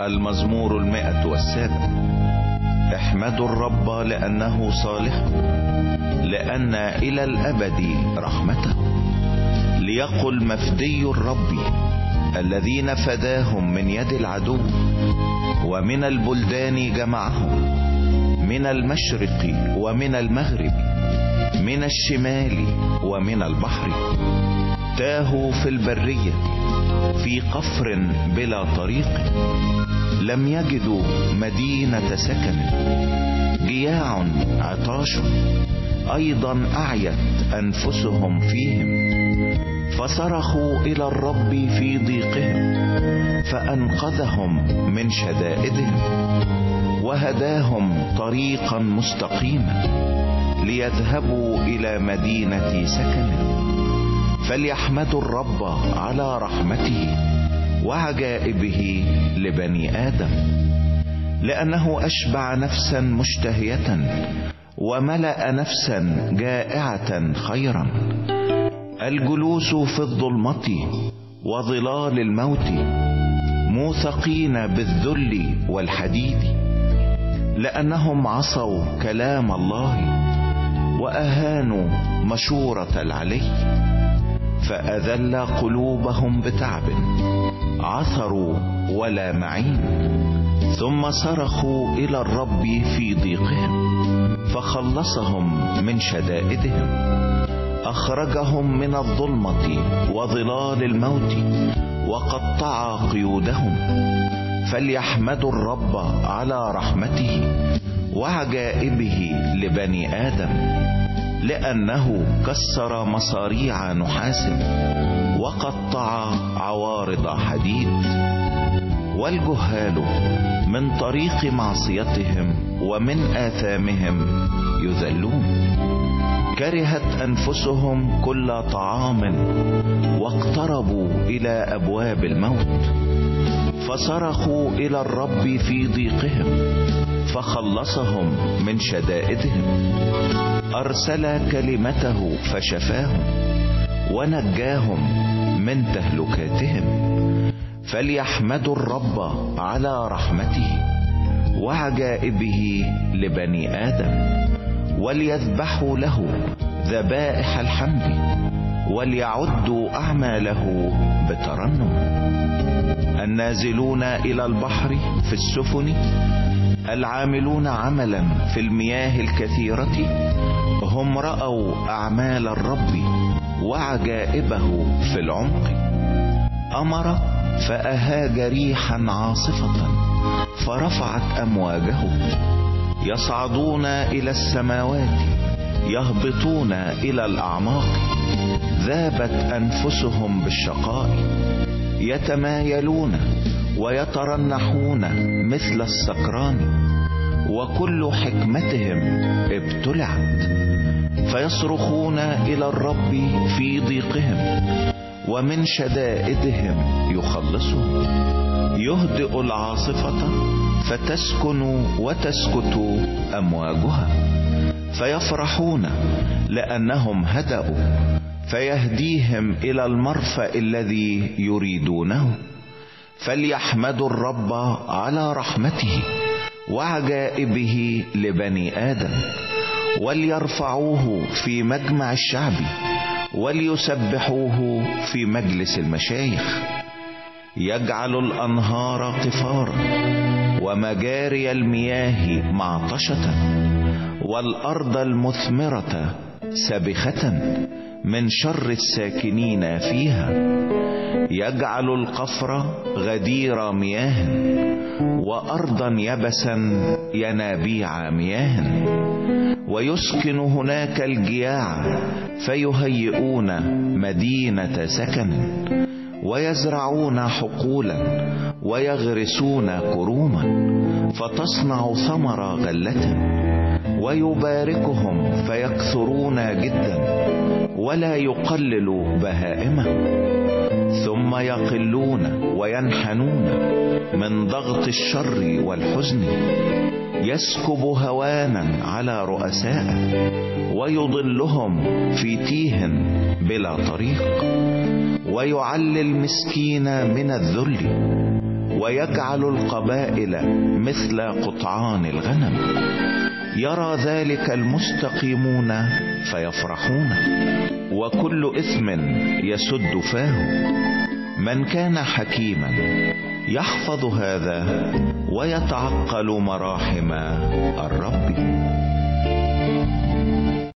المزمور 107. احمدوا الرب لأنه صالح، لأن إلى الأبد رحمته. ليقل مفدي الرب الذين فداهم من يد العدو، ومن البلدان جمعهم، من المشرق ومن المغرب، من الشمال ومن البحر. تاهوا في البرية في قفر بلا طريق، لم يجدوا مدينة سكن. جياع عطاش أيضا أعيت أنفسهم فيهم، فصرخوا إلى الرب في ضيقهم فأنقذهم من شدائدهم، وهداهم طريقا مستقيما ليذهبوا إلى مدينة سكن. فليحمدوا الرب على رحمته وعجائبه لبني آدم، لأنه أشبع نفسا مشتهية وملأ نفسا جائعة خيرا. الجلوس في الظلمة وظلال الموت، موثقين بالذل والحديد، لأنهم عصوا كلام الله وأهانوا مشورة العلي. فأذل قلوبهم بتعب، عثروا ولا معين. ثم صرخوا إلى الرب في ضيقهم فخلصهم من شدائدهم. أخرجهم من الظلمة وظلال الموت وقطع قيودهم. فليحمدوا الرب على رحمته وعجائبه لبني آدم، لأنه كسر مصاريع نحاس وقطع عوارض حديد. والجهال من طريق معصيتهم ومن آثامهم يذلون. كرهت أنفسهم كل طعام واقتربوا إلى أبواب الموت. فصرخوا إلى الرب في ضيقهم فخلصهم من شدائدهم. أرسل كلمته فشفاهم ونجاهم من تهلكاتهم. فليحمدوا الرب على رحمته وعجائبه لبني آدم، وليذبحوا له ذبائح الحمد، وليعدوا أعماله بترنم. النازلون إلى البحر في السفن، العاملون عملا في المياه الكثيرة، هم رأوا أعمال الرب وعجائبه في العمق. أمر فأهاج ريحا عاصفة فرفعت أمواجه. يصعدون إلى السماوات، يهبطون إلى الأعماق. ذابت أنفسهم بالشقاء، يتمايلون ويترنحون مثل السكران، وكل حكمتهم ابتلعت. فيصرخون إلى الرب في ضيقهم ومن شدائدهم يخلصهم. يهدئ العاصفة فتسكن وتسكت أمواجها. فيفرحون لأنهم هدأوا، فيهديهم إلى المرفأ الذي يريدونه. فليحمدوا الرب على رحمته وعجائبه لبني آدم، وليرفعوه في مجمع الشعب، وليسبحوه في مجلس المشايخ. يجعل الأنهار قفارا ومجاري المياه معطشة، والأرض المثمرة سبخة من شر الساكنين فيها. يجعل القفر غدير مياه، وأرضا يبسا ينابيع مياه. ويسكن هناك الجياع، فيهيئون مدينة سكن. ويزرعون حقولا ويغرسون كروما، فتصنع ثمر غلة. ويباركهم فيكثرون جدا، ولا يقلل بهائمه. ثم يقلون وينحنون من ضغط الشر والحزن. يسكب هوانا على رؤسائه، ويضلهم في تيه بلا طريق. ويعلي المسكين من الذل، ويجعل القبائل مثل قطعان الغنم. يرى ذلك المستقيمون فيفرحون، وكل إثم يسد فاه. من كان حكيما يحفظ هذا ويتعقل مراحم الرب.